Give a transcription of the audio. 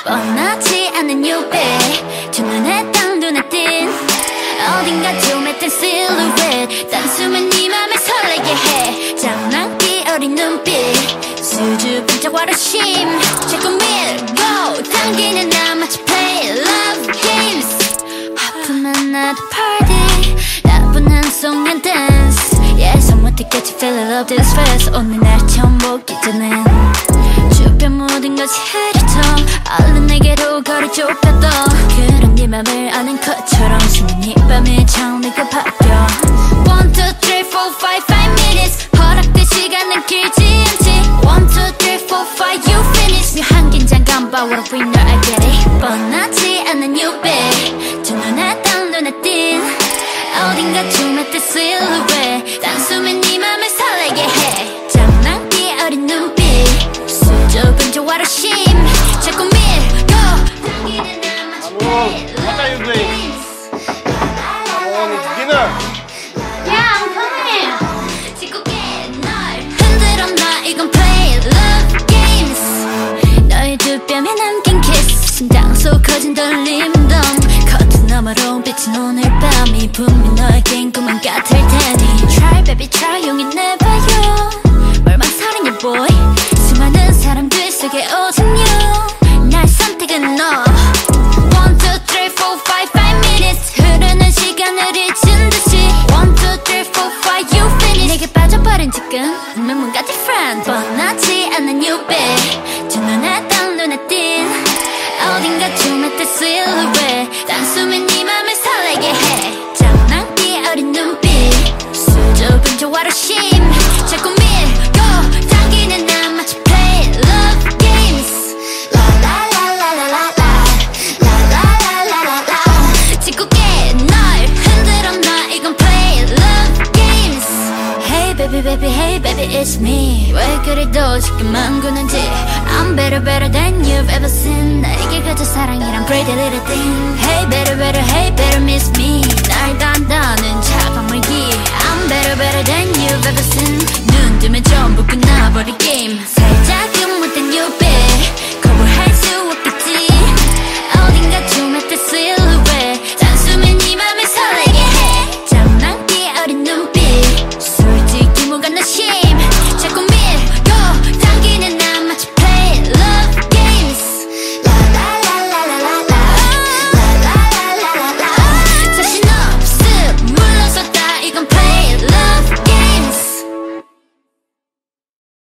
뻔하지 않은 유배 두 눈에 딱 눈에 띈 어딘가 좀 했던 실루엣 단숨에 네 맘을 설레게 해 장난기 어린 눈빛 수줍은 와르심 자꾸 밀고 당기는 나 마치 play love games 하품한 나도 party 나쁜 한 송년 dance 예상 못했겠지 feel love this fast 오늘 날 처음 보기 전엔 주변 모든 것이 흐릿해 얼른 내게로 거리 좁혀도 그런 네 맘을 아는 것처럼 숨은 이 밤의 장르가 바뀌어 1, 2, 3, 4, 5 minutes 허락된 시간은 길지 않지 1, 2, 3, 4, 5 you finish 묘한 긴장감 But what if we know I get it 뻔하지 않은 유배 두 눈에 딱 눈에 띈 어딘가 좀 했던 silhouette 단숨에 네 맘을 설레게 해 장난기 어린 눈빛 수줍은 조화로심 자꾸 밀고 당기는 나 마치 What are you doing? Dinner? Yeah, I'm coming. 짓궂게 널 흔들어 놔 이건 play love games 너의 두 뺨에 남긴 kiss 심장 속 커진 떨림동 커튼 너머로 비친 오늘 밤이 분명 너에겐 꿈만 같을 테니 Try baby try 용기 내봐요 뭘 망설이냐 boy 수많은 사람들 속에 오직 you 날 선택은 너 1, 2, 3, 4, 5 minutes 흐르는 시간을 잊은 듯이 1, 2, 3, 4, 5 you finish 내게 빠져버린 지금 분명 뭔가 different 뻔하지 않은 유배 두 눈에 딱 눈에 띈 어딘가 좀 했던 silhouette 단숨에 네 맘을 설레게 해 장난기 어린 눈빛 수줍은 조화로심 자꾸 밀고 당기는 나 마치 play love games 짓궂게 널 흔들어 놔 이건 play love games Hey baby baby hey baby it's me 왜 그래도 지금만 구는지 I'm better better than you've ever seen 나에게 그저 사랑이란 pretty little thing Hey better better hey better miss me 날 단다는 차가운 물기 I'm better better than you've ever seen